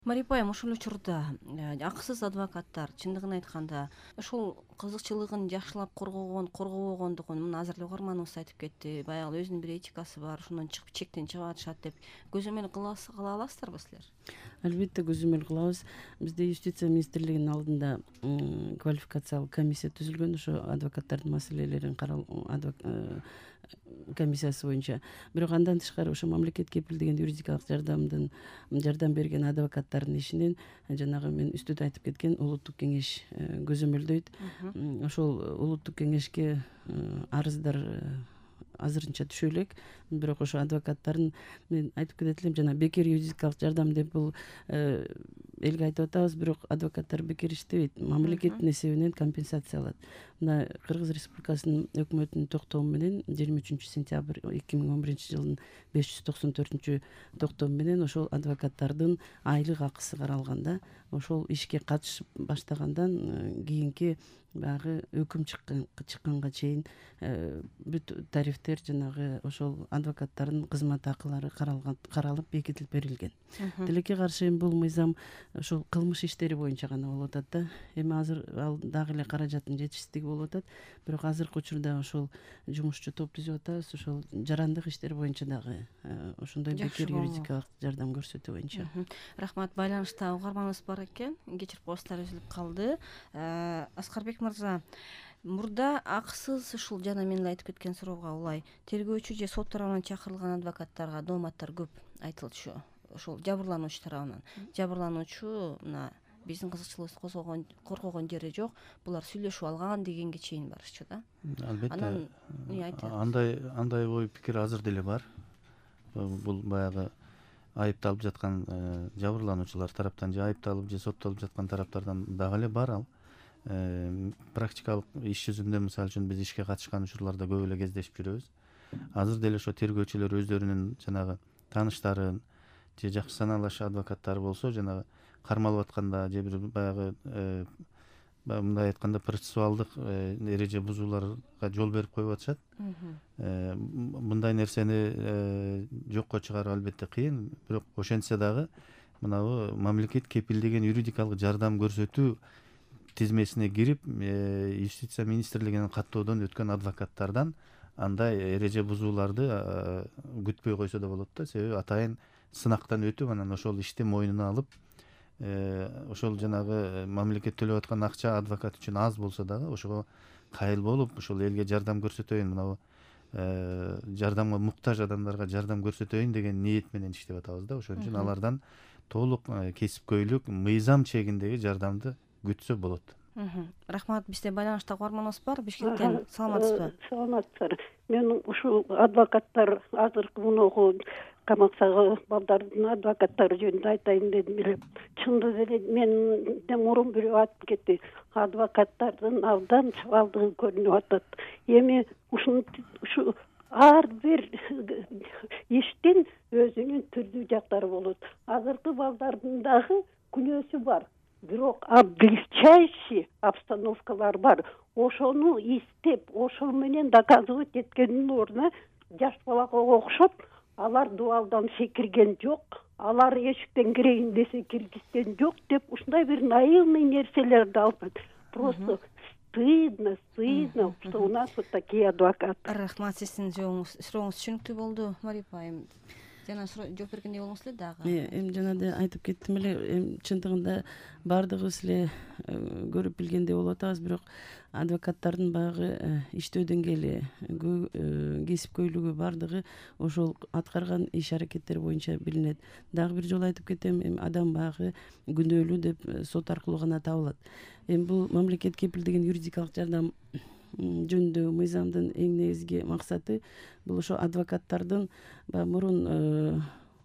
Марипа айым, ушул учурда акысыз адвокаттар чындыгын айтканда ушул кызыкчылыгын жакшылап коргобогондугун мына азыр эле угарманыбыз айтып кетти. Баягы өзүнүн бир этикасы бар, ошондон чыгып чектен чыгып атышат деп көзөмөл кыла аласыздарбы силер? Албетте көзөмөл кылабыз. Бизде юстиция министрлигинин алдында квалификациялык комиссия түзүлгөн, ошо адвокаттардын маселелерин комиссиясы боюнча. Бирок андан тышкары ошо мамлекет кепилдеген юридикалык жардам берген адвокаттардын ишинен жанагы мен үстүдө айтып кеткен улуттук кеңеш көзөмөлдөйт. Ошол улуттук кеңешке арыздар азырынча түшө элек, бирок ошо адвокаттардын мен айтып кетет элем, жана бекер юридикалык жардам деп бул элге айтып атабыз, бирок адвокаттар бекер иштебейт, мамлекеттин эсебинен компенсация алат. Мына Кыргыз Республикасынын өкмөтүнүн токтому менен 23-сентябрь 2011 594 токтому менен ошол адвокаттардын айлык акысы каралганда, ошол ишке катышып баштагандан кийинки баягы өкүм чыкканга чейин бүт тарифтер жанагы ошол адвокаттардын кызмат акылары каралып бекитилип берилген. Тилекке каршы эми бул мыйзам ошол кылмыш иштери боюнча гана болуп атат да. Эми азыр ал дагы эле каражаттын жетишсиздиги болуп атат. Бирок азыркы учурда ошол жумушчу топ түзүп атабыз, ошол жарандык иштер боюнча дагы ошондой бекер юридикалык жардам көрсөтүү боюнча. Рахмат. Байланышта угарманыбыз бар экен. Кечирип коесуздар, үзүлүп калды. Аскарбек мырза, мурда акысыз ушул жана мен эле айтып кеткен суроого улай тергөөчү же сот тарабынан чакырылган адвокаттарга дооматтар көп айтылчу. Ошол жабырлануучу тарабынан. Жабырлануучу мына биздин кызыкчылыгыбызды коргогон жери жок, булар сүйлөшүп алган дегенге чейин барышчу да. Албетте. Андай ой пикир азыр деле бар. Бул баягы айыпталып жаткан жабырлануучулар тараптан же айыпталып же соттолуп жаткан тараптардан дагы эле бар ал. Практикалык иш жүзүндө мисалы үчүн биз ишке катышкан учурларда көп эле кездешип жүрөбүз. Азыр деле ошо тергөөчүлөр өздөрүнүн жанагы тааныштарын же жакшы санаалаш адвокаттары болсо, жанагы кармалып атканда же бир баягы мындай айтканда процессуалдык эреже бузууларга жол берип коюп атышат. Мындай нерсени жокко чыгаруу албетте кыйын, бирок ошентсе дагы мынабу мамлекет кепилдеген юридикалык жардам көрсөтүү тизмесине кирип, юстиция министрлигинин каттоодон өткөн адвокаттардан андай эреже бузууларды күтпөй койсо да болот да. Себеби атайын сынактан өтүп, анан ошол ишти мойнуна алып, ошол жанагы мамлекет төлөп аткан акча адвокат үчүн аз болсо дагы ошого кайыл болуп, ошол элге жардам көрсөтөйүн, мынабу жардамга муктаж адамдарга жардам көрсөтөйүн деген ниет менен иштеп атабыз да. Ошон үчүн алардан толук кесипкөйлүк, мыйзам чегиндеги жардамды күтсө болот. Рахмат. Бизде байланышта угарманыбыз бар. Бишкектен саламатсызбы? Саламатсыздар. Мен ушул адвокаттар азыркы мунугу камаксагы балдардын адвокаттары жөнүндө айтайын дедим эле. Чындыгы эле менден мурун бирөө айтып кетти. Адвокаттардын абдан чабалдыгы көрүнүп атат. Эми ушу ар бир иштин өзүнүн түрдүү жактары болот. Азыркы балдардын дагы күнөөсү бар. Бирок облегчающий обстановкалар бар. Ошону истеп, ошол менен доказывать эткендин ордуна жаш балага окшоп, алар дубалдан секирген жок, алар эшиктен кирейин десе киргизген жок деп ушундай бир наивный нерселерди алып. Просто стыдно, что у нас вот такие адвокаты. Рахмат, сиздин сурооңуз түшүнүктүү болду, Марипа айым. Жана жооп бергендей болуңуз эле дагы. Эми жана да айтып кеттим эле, эми чындыгында баардыгыбыз эле көрүп билгендей болуп атабыз, бирок адвокаттардын баягы иштөө деңгээли, кесипкөйлүгү баардыгы ошол аткарган иш аракеттер боюнча билинет. Дагы бир жолу айтып кетем, эми адам баягы күнөөлүү деп сот аркылуу гана табылат. Эми бул мамлекет кепилдеген юридикалык жардам жөнүндө мыйзамдын эң негизги максаты бул ошо адвокаттардын мурун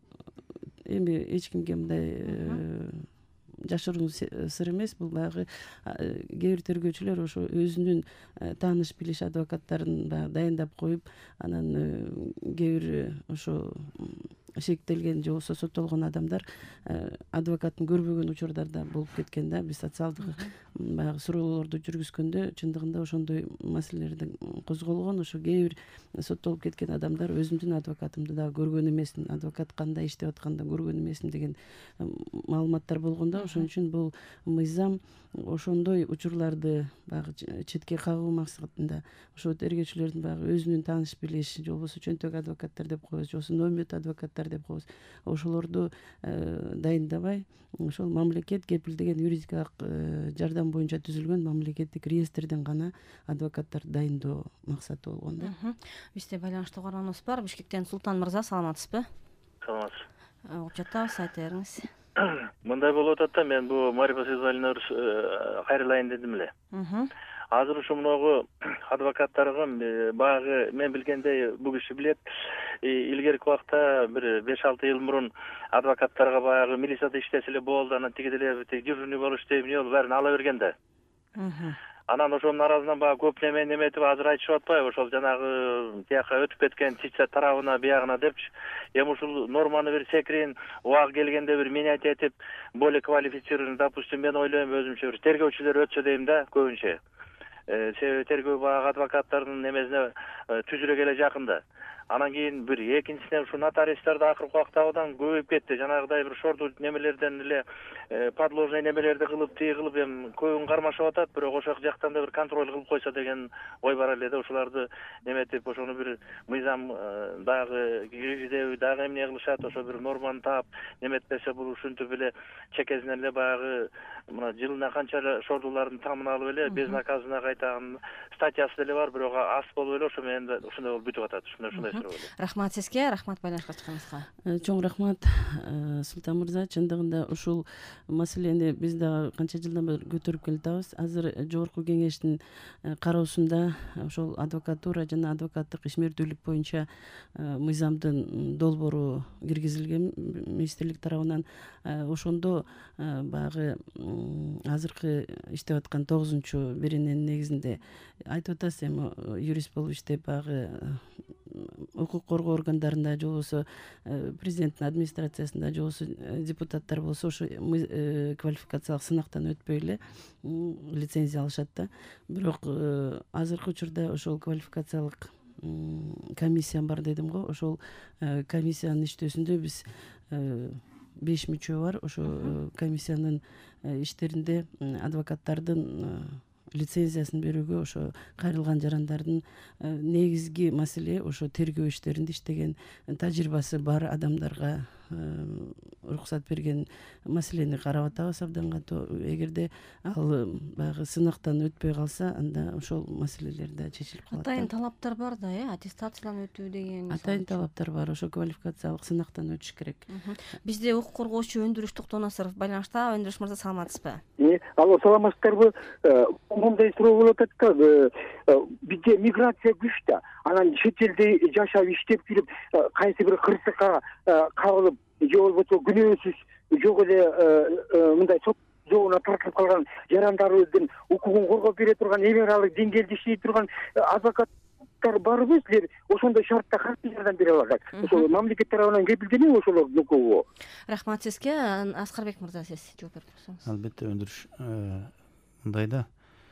эми эч кимге мындай жашыруун сыр эмес, бул баягы кээ бир тергөөчүлөр ошо өзүнүн тааныш билиш адвокаттарын дайындап коюп, анан кээ бир ошо шектелген же болбосо соттолгон адамдар адвокатын көрбөгөн учурларда болуп кеткен да. Биз социалдык баягы суроолорду жүргүзгөндө чындыгында ошондой маселелерди козголгон. Ошо кээ бир соттолуп кеткен адамдар өзүмдүн адвокатымды дагы көргөн эмесмин, адвокат кандай иштеп атканын көргөн эмесмин деген маалыматтар болгон да. Ошон үчүн бул мыйзам ошондой учурларды баягы четке кагуу максатында ошо тергөөчүлөрдүн баягы өзүнүн тааныш билиш же болбосо чөнтөк адвокаттар деп коебуз, же болбосо нөмөт адвокаттар деп коебуз, ошолорду дайындабай ошол мамлекет кепилдеген юридикалык жардам боюнча түзүлгөн мамлекеттик реестрден гана адвокаттарды дайындоо максаты болгон да. Бизде байланышта угарманыбыз бар. Бишкектен Султан мырза, саламатсызбы? Саламатсыз. Угуп жатабыз, айта бериңиз. Мындай болуп атат да, мен бул Марифа Сезалина кайрылайын дедим эле. Азыр ушу мыногу адвокаттарга баягы мен билгендей бул киши билет, илгерки убакта бир 5-6 жыл мурун адвокаттарга баягы милицияда иштесе эле болду, анан тиги деле дежурный болуш дейм, эмне болуп баарын ала берген да. Анан ошонун аразынан баягы көп неметип азыр айтышып атпайбы, ошол жанагы тияка өтүп кеткен чича тарабына биягына депчи. Эми ушул норманы бир секирин, убагы келгенде бир менять этип, более квалифицированный, допустим, мен ойлойм өзүмчө бир тергөөчүлөр өтсө дейм да, көбүнчө. Себеби тергөө баягы адвокаттардын эмесине түзүрө келе жакын да. Анан кийин бир экинчисинен ушу нотариустар да акыркы убакта абдан көбөйүп кетти. Жанагыдай бир шорду немелерден эле подложный немелерди кылып, тиги кылып эми көбүн кармашып атат, бирок ошол жактан да бир контроль кылып койсо деген ой бар эле да. Ушуларды неметип, ошону бир мыйзам дагы киргизеби, дагы эмне кылышат, ошо бир норманы таап неметпесе бул ушинтип эле чекесинен эле баягы мына жылына канча эле шордулардын тамын алып эле безнаказанно кайтаган статьясы деле бар, бирок аз болуп эле ошо менен да ушундай болуп бүтүп атат. Ушундай Рахмат сизге, рахмат байланышка чыкканыңызга. Чоң рахмат Султан мырза. Чындыгында ушул маселени биз дагы канча жылдан бери көтөрүп келатабыз. Азыр жогорку кеңештин кароосунда ошол адвокатура жана адвокаттык ишмердүүлүк боюнча мыйзамдын долбоору киргизилген министрлик тарабынан. Ошондо баягы азыркы иштеп аткан 9-берененин негизинде айтып атасыз, эми юрист болуп иштеп баягы укук коргоо органдарында же болбосо президенттин администрациясында же болбосо депутаттар болсо ошо квалификациялык сынактан өтпөй эле лицензия алышат да. Бирок азыркы учурда ошол квалификациялык комиссия бар дедим го. Ошол комиссиянын иштөөсүндө биз 5 мүчө бар. Ошо комиссиянын иштеринде адвокаттардын лицензиясын берүүгө ошо кайрылган жарандардын негизги маселе ошо тергөө иштеринде иштеген тажрыйбасы бар адамдарга уруксат берген маселени карап атабыз абдан катуу. Эгерде ал баягы сынактан өтпөй калса, анда ошол маселелер да чечилип калат. Атайын талаптар бар да, аттестациядан өтүү деген. Атайын талаптар бар, ошо квалификациялык сынактан өтүш керек. Бизде укук коргоочу Өндүрүш Токтонасыров байланышта. Өндүрүш мырза, саламатсызбы? Алло, саламатсыздарбы? Мындай суроо болуп атат да, бизде миграция күч да. Анан чет элде жашап иштеп жүрүп, кайсы бир кырсыкка кабылып, же болбосо күнөөсүз жок эле мындай сот жоогуна тартылып калган жарандарыбыздын укугун коргоп бере турган эң аралык деңгээлде иштей турган адвокаттар барбы силер? Ошондой шартта кантип жардам бере алышат? Ошол мамлекет тарабынан кепилденеби ошолордун укугу? Рахмат сизге. Аскарбек мырза, сиз жооп берип койсоңуз. Албетте, Өндүрүш мындай да.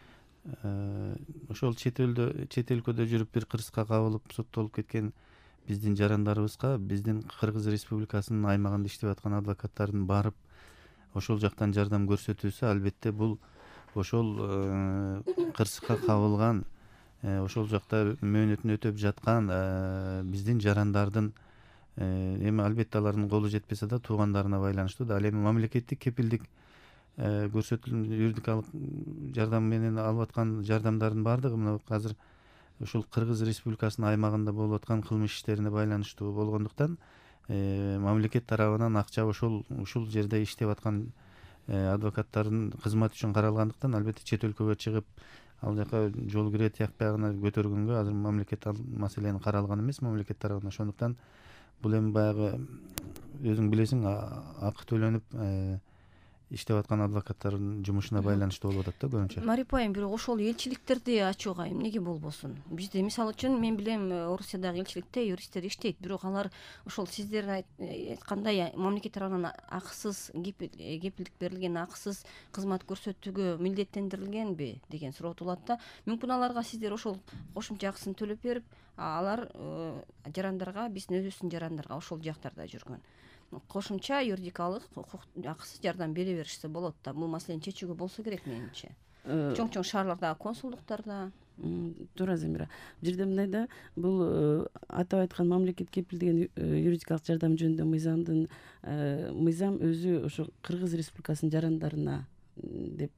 Ошол чет өлкөдө жүрүп бир кырсыкка кабылып соттолуп кеткен биздин жарандарыбызга биздин Кыргыз Республикасынын аймагында иштеп аткан адвокаттардын барып ошол жактан жардам көрсөтүүсү албетте бул ошол кырсыкка кабылган, ошол жакта мөөнөтүн өтөп жаткан биздин жарандардын эми албетте алардын колу жетпесе да туугандарына байланыштуу да. Ал эми мамлекеттик кепилдик көрсөтүлгөн юридикалык жардам менен алып аткан жардамдардын баардыгы мына азыр ушул Кыргыз Республикасынын аймагында болуп аткан кылмыш иштерине байланыштуу болгондуктан мамлекет тарабынан акча ушул жерде иштеп аткан адвокаттардын кызматы үчүн каралгандыктан албетте чет өлкөгө чыгып ал жака жол кире тияк биягына көтөргөнгө азыр мамлекет ал маселени каралган эмес мамлекет тарабынан. Ошондуктан бул эми баягы өзүң билесиң акы төлөнүп иштеп аткан адвокаттардын жумушуна байланыштуу болуп атат да көбүнчө. Марипа айым, бирок ошол элчиликтерди ачууга эмнеге болбосун? Бизде мисалы үчүн мен билем, Орусиядагы элчиликте юристтер иштейт, бирок алар ошол сиздер айткандай мамлекет тарабынан акысыз кепилдик берилген акысыз кызмат көрсөтүүгө милдеттендирилгенби деген суроо туулат да. Мүмкүн аларга сиздер ошол кошумча акысын төлөп берип, алар жарандарга, биздин өзүбүздүн жарандарга ошол жактарда жүргөн кошумча юридикалык акысыз жардам бере беришсе болот да. Бул маселени чечүүгө болсо керек менимче. Чоң шаарлардагы консулдуктарда. Туура Замира. Бул жерде мындай да, бул атап айткан мамлекет кепилдеген юридикалык жардам жөнүндө мыйзам өзү ошо Кыргыз Республикасынын жарандарына деп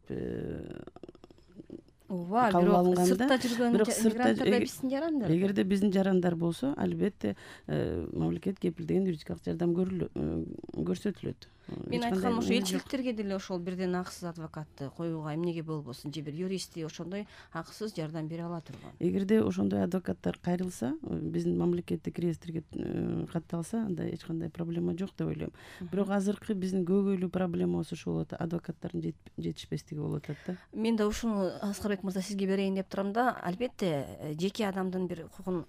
ооба, бирок сыртта жүргөн мигранттар да биздин жарандар. Эгерде биздин жарандар болсо, албетте мамлекет кепилдеген юридикалык жардам көрсөтүлөт. Мен айтканым ошо элчиликтерге деле ошол бирден акысыз адвокатты коюуга эмнеге болбосун, же бир юристти ошондой акысыз жардам бере ала турган. Эгерде ошондой адвокаттар кайрылса, биздин мамлекеттик реестрге катталса, анда эч кандай проблема жок деп ойлойм. Бирок азыркы биздин көйгөйлүү проблемабыз ошол болот, адвокаттардын жетишпестиги болуп атат да. Мен да ушуну Аскарбек мырза сизге берейин деп турам да. Албетте жеке адамдын бир укугун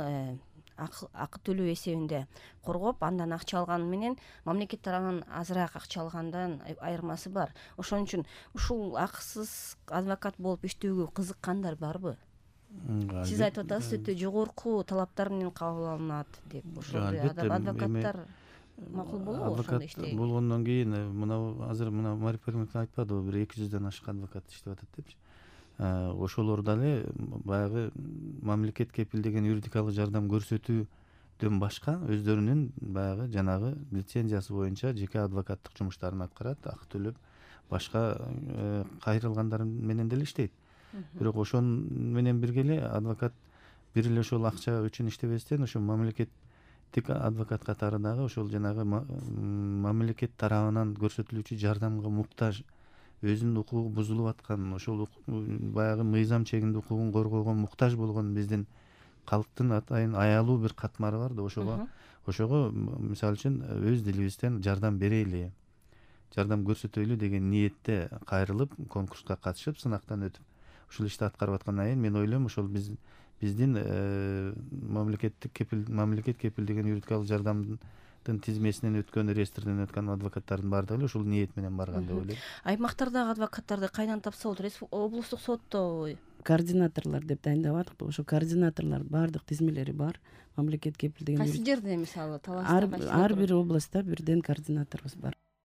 акы төлөө эсебинде коргоп, андан акча алганы менен мамлекет тарабынан азыраак акча алгандан айырмасы бар. Ошон үчүн ушул акысыз адвокат болуп иштөөгө кызыккандар барбы? Сиз айтып атасыз, өтө жогорку талаптар менен кабыл алынат деп. Ошол адвокаттар макул болобу ошондой иштеген? Болгондон кийин азыр мына Марипа айтпадыбы, бир 200ден ашык адвокат иштеп атат депчи. Ошолор дагы баягы мамлекет кепилдеген юридикалык жардам көрсөтүүдөн башка өздөрүнүн баягы жанагы лицензиясы боюнча жеке адвокаттык жумуштарын аткарат, акы төлөп, башка кайрылгандар менен деле иштейт. Бирок ошон менен бирге эле адвокат бир эле ошол акча үчүн иштебестен, ошо мамлекеттик адвокат катары дагы ошол жанагы мамлекет тарабынан көрсөтүлүүчү жардамга муктаж, өзүнүн укугу бузулуп аткан, ошол баягы мыйзам чегинде укугун коргоого муктаж болгон биздин калктын атайын аялуу бир катмары бар да. Ошого мисалы үчүн өз дилибизден жардам берели, жардам көрсөтөлү деген ниетте кайрылып, конкурска катышып, сынактан өтүп ушул ишти аткарып аткандан кийин мен ойлойм, ошол биздин мамлекет кепилдеген юридикалык жардамдын тизмесинен өткөн, реестрден өткөн адвокаттардын баардыгы эле ушул ниет менен барган деп ойлойм. Аймактардагы адвокаттарды кайдан тапса болот? Облустук соттобу? Координаторлор деп дайындап атык. Ошо координаторлор баардык тизмелери бар. Мамлекет кепилдеген. Кайсы жерде мисалы Таласта? Ар бир областта бирден координаторубуз бар.